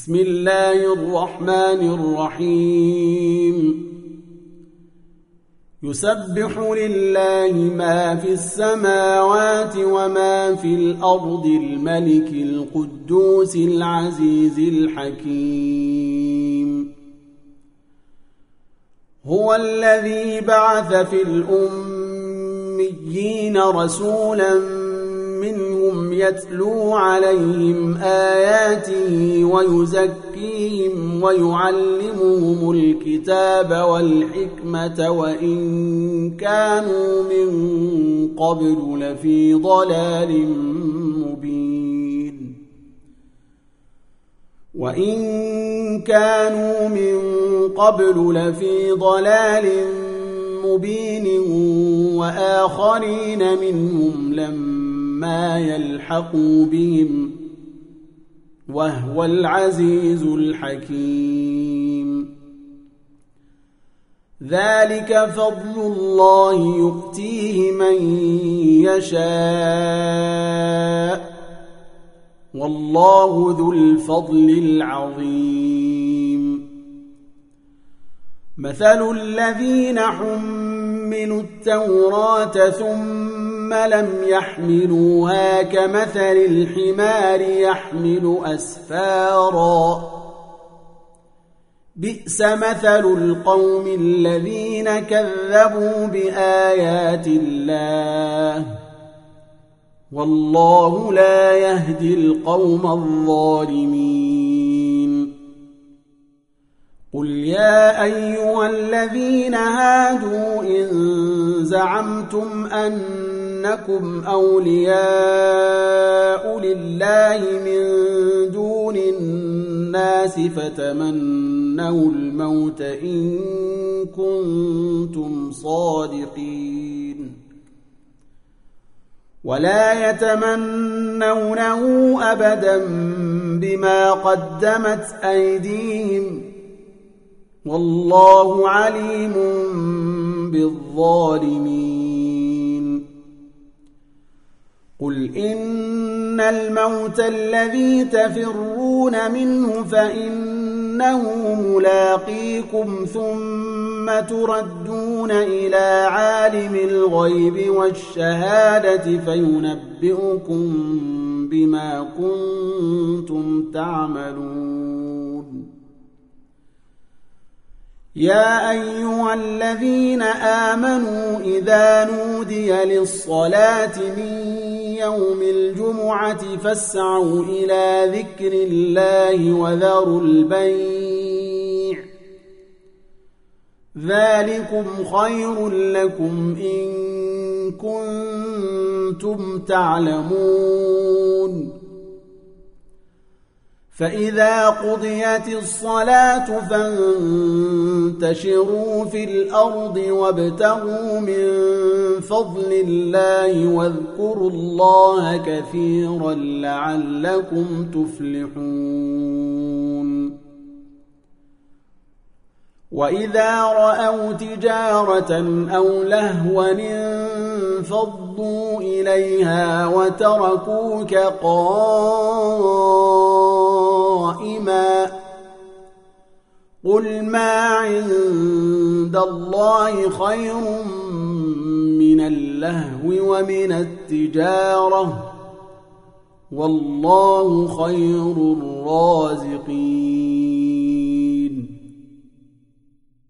بسم الله الرحمن الرحيم يسبح لله ما في السماوات وما في الأرض الملك القدوس العزيز الحكيم هو الذي بعث في الأميين رسولا منهم يتلو عليهم آياته ويزكيهم ويعلمهم الكتاب والحكمة وإن كانوا من قبل لفي ضلال مبين وآخرين منهم لما يلحقوا بهم وهو العزيز الحكيم ذلك فضل الله يؤتيه من يشاء والله ذو الفضل العظيم مثل الذين حملوا التوراة ثم لم يحملوها كمثل الحمار يحمل أسفارا بئس مثل القوم الذين كذبوا بآيات الله والله لا يهدي القوم الظالمين قل يا أيها الذين هادوا إن زعمتم أنكم أولياء لله من دون الناس فتمنوا الموت إن كنتم صادقين ولا يتمنونه أبدا بما قدمت أيديهم والله عليم بالظالمين قل إن الموت الذي تفرون منه فإنه ملاقيكم ثم تردون إلى عالم الغيب والشهادة فينبئكم بما كنتم تعملون يا أيها الذين آمنوا إذا نودي للصلاة من يوم الجمعة فاسعوا إلى ذكر الله وذروا البيع ذلكم خير لكم إن كنتم تعلمون فإذا قضيت الصلاة فانتشروا في الأرض وابتغوا من فضل الله واذكروا الله كثيرا لعلكم تفلحون وإذا رأوا تجارة أو لهوا انفضوا إليها وتركوك قائما قل ما عند الله خير من اللهو ومن التجارة والله خير الرازقين